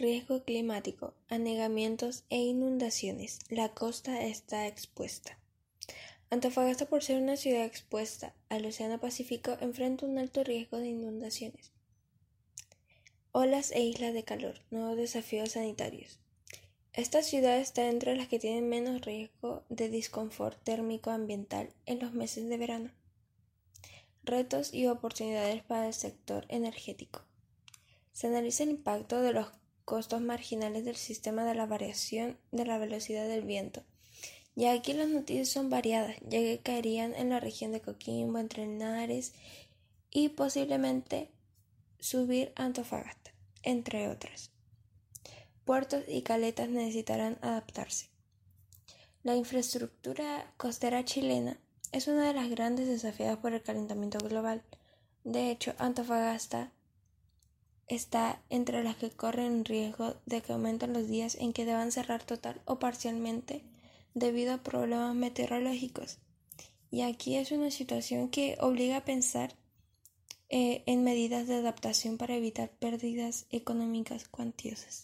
Riesgo climático, anegamientos e inundaciones. La costa está expuesta. Antofagasta, por ser una ciudad expuesta al Océano Pacífico, enfrenta un alto riesgo de inundaciones. Olas e islas de calor, nuevos desafíos sanitarios. Esta ciudad está entre las que tienen menos riesgo de disconfort térmico ambiental en los meses de verano. Retos y oportunidades para el sector energético. Se analiza el impacto de los costos marginales del sistema de la variación de la velocidad del viento. Y aquí las noticias son variadas, ya que caerían en la región de Coquimbo, Entre Linares y posiblemente subir a Antofagasta, entre otras. Puertos y caletas necesitarán adaptarse. La infraestructura costera chilena es una de las grandes desafiadas por el calentamiento global. De hecho, Antofagasta está entre las que corren riesgo de que aumenten los días en que deban cerrar total o parcialmente debido a problemas meteorológicos. Y aquí es una situación que obliga a pensar en medidas de adaptación para evitar pérdidas económicas cuantiosas.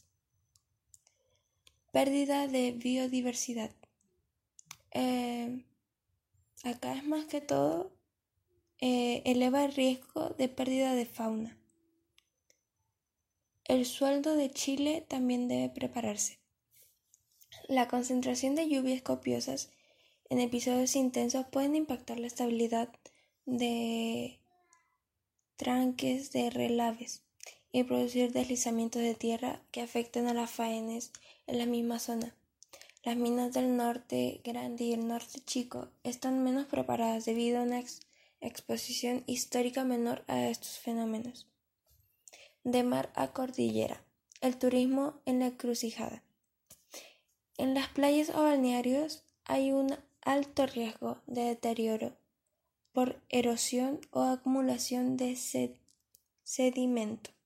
Pérdida de biodiversidad. Acá es más que todo eleva el riesgo de pérdida de fauna. El sueldo de Chile también debe prepararse. La concentración de lluvias copiosas en episodios intensos pueden impactar la estabilidad de tranques de relaves y producir deslizamientos de tierra que afecten a las faenas en la misma zona. Las minas del norte grande y el norte chico están menos preparadas debido a una exposición histórica menor a estos fenómenos. De mar a cordillera. El turismo en la encrucijada. En las playas o balnearios hay un alto riesgo de deterioro por erosión o acumulación de sedimento.